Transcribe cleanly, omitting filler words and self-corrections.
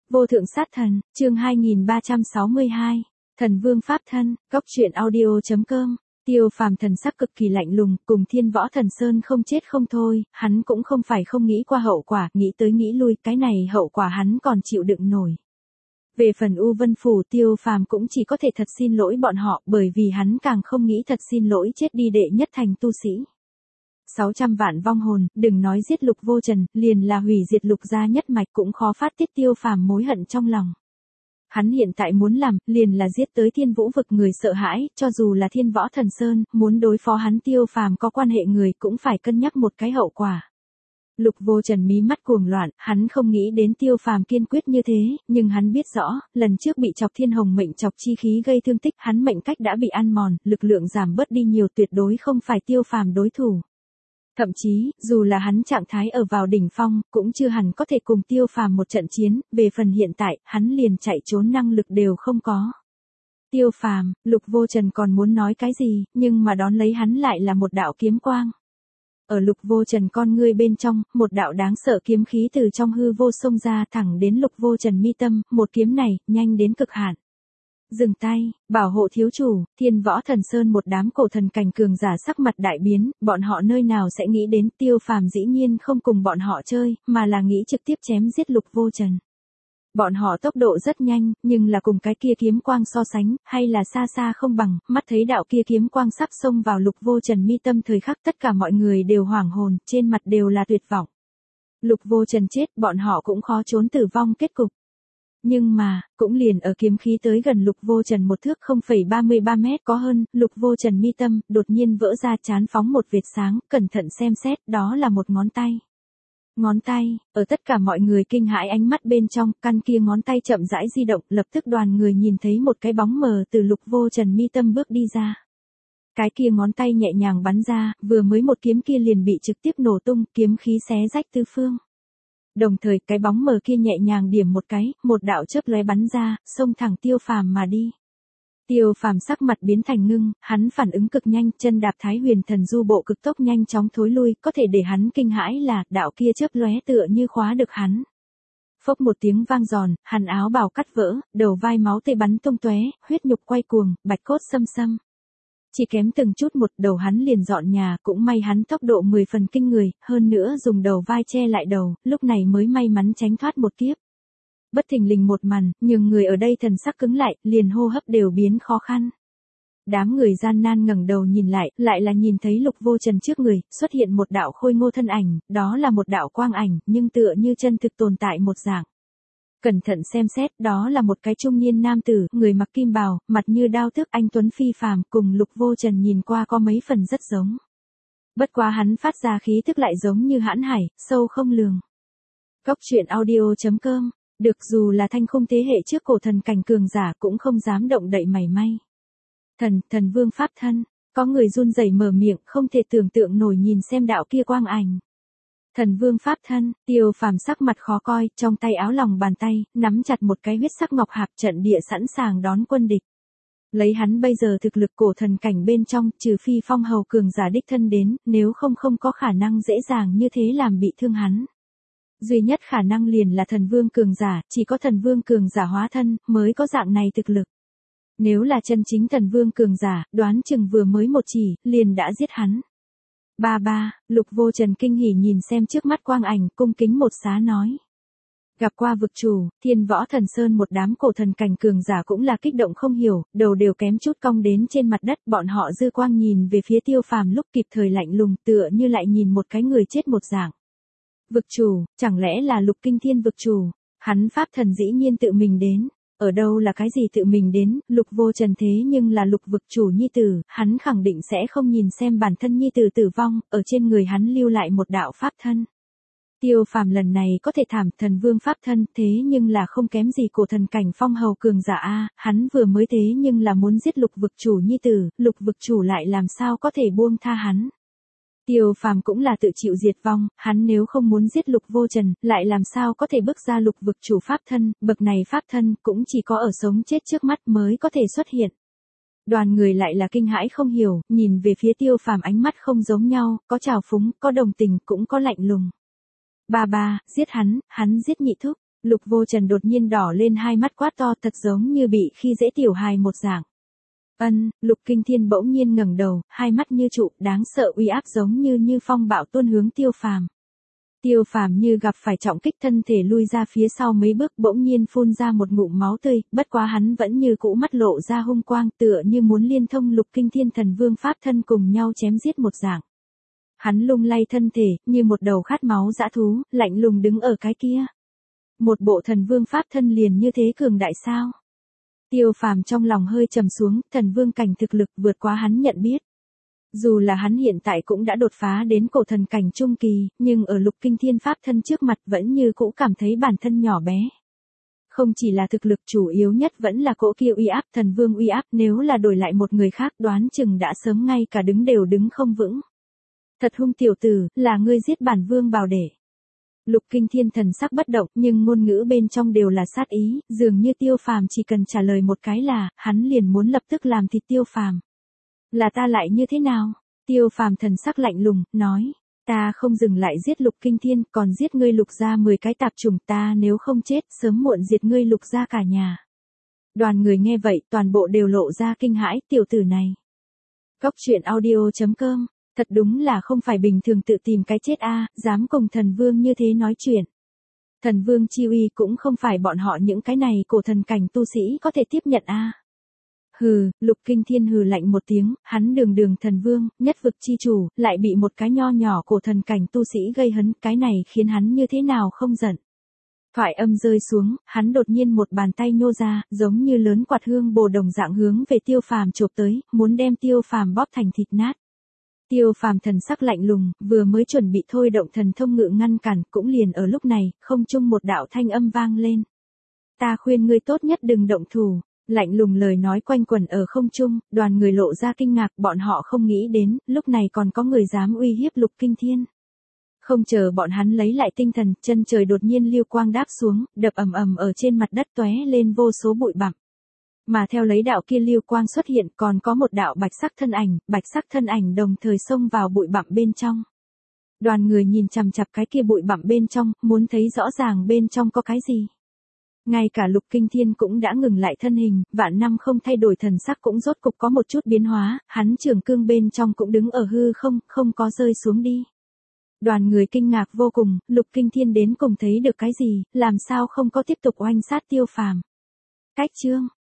Vô thượng sát thần, chương 2362, thần vương pháp thân, góc truyện audio.com. Tiêu Phàm thần sắc cực kỳ lạnh lùng, cùng Thiên Võ Thần Sơn không chết không thôi, hắn cũng không phải không nghĩ qua hậu quả, nghĩ tới nghĩ lui, cái này hậu quả hắn còn chịu đựng nổi. Về phần U Vân Phủ, Tiêu Phàm cũng chỉ có thể thật xin lỗi bọn họ, bởi vì hắn càng không nghĩ thật xin lỗi chết đi đệ nhất thành tu sĩ. 600 vạn vong hồn, đừng nói giết Lục Vô Trần, liền là hủy diệt Lục gia nhất mạch cũng khó phát tiết Tiêu Phàm mối hận trong lòng. Hắn hiện tại muốn làm, liền là giết tới Thiên Vũ vực người sợ hãi, cho dù là Thiên Võ Thần Sơn, muốn đối phó hắn Tiêu Phàm có quan hệ người cũng phải cân nhắc một cái hậu quả. Lục Vô Trần mí mắt cuồng loạn, hắn không nghĩ đến Tiêu Phàm kiên quyết như thế, nhưng hắn biết rõ, lần trước bị chọc Thiên Hồng mệnh chọc chi khí gây thương tích, hắn mệnh cách đã bị ăn mòn, lực lượng giảm bớt đi nhiều, tuyệt đối không phải Tiêu Phàm đối thủ. Thậm chí, dù là hắn trạng thái ở vào đỉnh phong, cũng chưa hẳn có thể cùng Tiêu Phàm một trận chiến, về phần hiện tại, hắn liền chạy trốn năng lực đều không có. Tiêu Phàm, Lục Vô Trần còn muốn nói cái gì, nhưng mà đón lấy hắn lại là một đạo kiếm quang. Ở Lục Vô Trần con ngươi bên trong, một đạo đáng sợ kiếm khí từ trong hư vô xông ra thẳng đến Lục Vô Trần mi tâm, một kiếm này, nhanh đến cực hạn. Dừng tay, bảo hộ thiếu chủ, Thiên Võ Thần Sơn một đám cổ thần cảnh cường giả sắc mặt đại biến, bọn họ nơi nào sẽ nghĩ đến Tiêu Phàm dĩ nhiên không cùng bọn họ chơi, mà là nghĩ trực tiếp chém giết Lục Vô Trần. Bọn họ tốc độ rất nhanh, nhưng là cùng cái kia kiếm quang so sánh, hay là xa xa không bằng, mắt thấy đạo kia kiếm quang sắp xông vào Lục Vô Trần mi tâm thời khắc tất cả mọi người đều hoảng hồn, trên mặt đều là tuyệt vọng. Lục Vô Trần chết, bọn họ cũng khó trốn tử vong kết cục. Nhưng mà, cũng liền ở kiếm khí tới gần Lục Vô Trần một thước 0,33 mét có hơn, Lục Vô Trần mi tâm, đột nhiên vỡ ra chán phóng một vệt sáng, cẩn thận xem xét, đó là một ngón tay. Ngón tay, ở tất cả mọi người kinh hãi ánh mắt bên trong, căn kia ngón tay chậm rãi di động, lập tức đoàn người nhìn thấy một cái bóng mờ từ Lục Vô Trần mi tâm bước đi ra. Cái kia ngón tay nhẹ nhàng bắn ra, vừa mới một kiếm kia liền bị trực tiếp nổ tung, kiếm khí xé rách tứ phương. Đồng thời, cái bóng mờ kia nhẹ nhàng điểm một cái, một đạo chớp lóe bắn ra, xông thẳng Tiêu Phàm mà đi. Tiêu Phàm sắc mặt biến thành ngưng, hắn phản ứng cực nhanh, chân đạp Thái Huyền Thần Du bộ cực tốc nhanh chóng thối lui, có thể để hắn kinh hãi là, đạo kia chớp lóe tựa như khóa được hắn. Phốc một tiếng vang giòn, hắn áo bào cắt vỡ, đầu vai máu tươi bắn tung tóe, huyết nhục quay cuồng, bạch cốt xâm xâm. Chỉ kém từng chút một đầu hắn liền dọn nhà, cũng may hắn tốc độ 10 phần kinh người, hơn nữa dùng đầu vai che lại đầu, lúc này mới may mắn tránh thoát một kiếp. Bất thình lình một màn, nhưng người ở đây thần sắc cứng lại, liền hô hấp đều biến khó khăn. Đám người gian nan ngẩng đầu nhìn lại là nhìn thấy Lục Vô Trần trước người, xuất hiện một đạo khôi ngô thân ảnh, đó là một đạo quang ảnh, nhưng tựa như chân thực tồn tại một dạng. Cẩn thận xem xét, đó là một cái trung niên nam tử, người mặc kim bào, mặt như đao tước anh tuấn phi phàm, cùng Lục Vô Trần nhìn qua có mấy phần rất giống. Bất quá hắn phát ra khí tức lại giống như hãn hải, sâu không lường. Góc truyện audio.com, được dù là thanh khung thế hệ trước cổ thần cảnh cường giả cũng không dám động đậy mảy may. Thần vương pháp thân, có người run rẩy mở miệng, không thể tưởng tượng nổi nhìn xem đạo kia quang ảnh. Thần vương pháp thân, Tiêu Phàm sắc mặt khó coi, trong tay áo lòng bàn tay, nắm chặt một cái huyết sắc ngọc hạp, trận địa sẵn sàng đón quân địch. Lấy hắn bây giờ thực lực cổ thần cảnh bên trong, trừ phi phong hầu cường giả đích thân đến, nếu không có khả năng dễ dàng như thế làm bị thương hắn. Duy nhất khả năng liền là thần vương cường giả, chỉ có thần vương cường giả hóa thân, mới có dạng này thực lực. Nếu là chân chính thần vương cường giả, đoán chừng vừa mới một chỉ, liền đã giết hắn. Lục Vô Trần kinh hỉ nhìn xem trước mắt quang ảnh, cung kính một xá nói. Gặp qua vực chủ, Thiên Võ Thần Sơn một đám cổ thần cảnh cường giả cũng là kích động không hiểu, đầu đều kém chút cong đến trên mặt đất, bọn họ dư quang nhìn về phía Tiêu Phàm lúc kịp thời lạnh lùng, tựa như lại nhìn một cái người chết một dạng. Vực chủ, chẳng lẽ là Lục Kinh Thiên vực chủ, hắn pháp thần dĩ nhiên tự mình đến. Ở đâu là cái gì tự mình đến, Lục Vô Trần thế nhưng là Lục vực chủ nhi tử, hắn khẳng định sẽ không nhìn xem bản thân nhi tử tử vong, ở trên người hắn lưu lại một đạo pháp thân. Tiêu Phàm lần này có thể thảm thần vương pháp thân, thế nhưng là không kém gì cổ thần cảnh phong hầu cường giả a, hắn vừa mới thế nhưng là muốn giết Lục vực chủ nhi tử, Lục vực chủ lại làm sao có thể buông tha hắn. Tiêu Phàm cũng là tự chịu diệt vong, hắn nếu không muốn giết Lục Vô Trần, lại làm sao có thể bước ra Lục vực chủ pháp thân, bậc này pháp thân cũng chỉ có ở sống chết trước mắt mới có thể xuất hiện. Đoàn người lại là kinh hãi không hiểu, nhìn về phía Tiêu Phàm ánh mắt không giống nhau, có trào phúng, có đồng tình, cũng có lạnh lùng. Giết hắn giết nhị thúc. Lục Vô Trần đột nhiên đỏ lên hai mắt quát to thật giống như bị khi dễ tiểu hài một dạng. Lục Kinh Thiên bỗng nhiên ngẩng đầu, hai mắt như trụ, đáng sợ uy áp giống như phong bạo tuôn hướng Tiêu Phàm. Tiêu Phàm như gặp phải trọng kích thân thể lui ra phía sau mấy bước bỗng nhiên phun ra một ngụm máu tươi, bất quá hắn vẫn như cũ mắt lộ ra hung quang tựa như muốn liên thông Lục Kinh Thiên thần vương pháp thân cùng nhau chém giết một dạng. Hắn lung lay thân thể, như một đầu khát máu dã thú, lạnh lùng đứng ở cái kia. Một bộ thần vương pháp thân liền như thế cường đại sao? Tiêu Phàm trong lòng hơi trầm xuống, thần vương cảnh thực lực vượt quá hắn nhận biết. Dù là hắn hiện tại cũng đã đột phá đến cổ thần cảnh trung kỳ, nhưng ở Lục Kinh Thiên pháp thân trước mặt vẫn như cũ cảm thấy bản thân nhỏ bé. Không chỉ là thực lực chủ yếu nhất vẫn là cỗ kia uy áp, thần vương uy áp, nếu là đổi lại một người khác đoán chừng đã sớm ngay cả đứng đều đứng không vững. Thật hung tiểu tử, là ngươi giết bản vương bảo để. Lục Kinh Thiên thần sắc bất động, nhưng ngôn ngữ bên trong đều là sát ý, dường như Tiêu Phàm chỉ cần trả lời một cái là, hắn liền muốn lập tức làm thịt Tiêu Phàm. Là ta lại như thế nào? Tiêu Phàm thần sắc lạnh lùng, nói, ta không dừng lại giết Lục Kinh Thiên, còn giết ngươi Lục gia 10 cái tạp chủng, ta nếu không chết, sớm muộn diệt ngươi Lục gia cả nhà. Đoàn người nghe vậy, toàn bộ đều lộ ra kinh hãi, tiểu tử này. Cốc truyện audio.com, thật đúng là không phải bình thường tự tìm cái chết a, dám cùng thần vương như thế nói chuyện. Thần vương chi uy cũng không phải bọn họ những cái này cổ thần cảnh tu sĩ có thể tiếp nhận a. Hừ, Lục Kinh Thiên hừ lạnh một tiếng, hắn đường đường thần vương, nhất vực chi chủ, lại bị một cái nho nhỏ cổ thần cảnh tu sĩ gây hấn, cái này khiến hắn như thế nào không giận. Thoại âm rơi xuống, hắn đột nhiên một bàn tay nhô ra, giống như lớn quạt hương bồ đồng dạng hướng về Tiêu Phàm chộp tới, muốn đem Tiêu Phàm bóp thành thịt nát. Tiêu Phàm thần sắc lạnh lùng, vừa mới chuẩn bị thôi động thần thông ngự ngăn cản, cũng liền ở lúc này, không trung một đạo thanh âm vang lên. Ta khuyên ngươi tốt nhất đừng động thủ. Lạnh lùng lời nói quanh quẩn ở không trung, đoàn người lộ ra kinh ngạc, bọn họ không nghĩ đến, lúc này còn có người dám uy hiếp Lục Kinh Thiên. Không chờ bọn hắn lấy lại tinh thần, chân trời đột nhiên lưu quang đáp xuống, đập ầm ầm ở trên mặt đất tóe lên vô số bụi bặm. Mà theo lấy đạo kia lưu quang xuất hiện còn có một đạo bạch sắc thân ảnh đồng thời xông vào bụi bặm bên trong. Đoàn người nhìn chằm chằm cái kia bụi bặm bên trong, muốn thấy rõ ràng bên trong có cái gì. Ngay cả Lục Kinh Thiên cũng đã ngừng lại thân hình, vạn năm không thay đổi thần sắc cũng rốt cục có một chút biến hóa, hắn trường cương bên trong cũng đứng ở hư không, không có rơi xuống đi. Đoàn người kinh ngạc vô cùng, Lục Kinh Thiên đến cùng thấy được cái gì, làm sao không có tiếp tục oanh sát Tiêu Phàm. Cách chương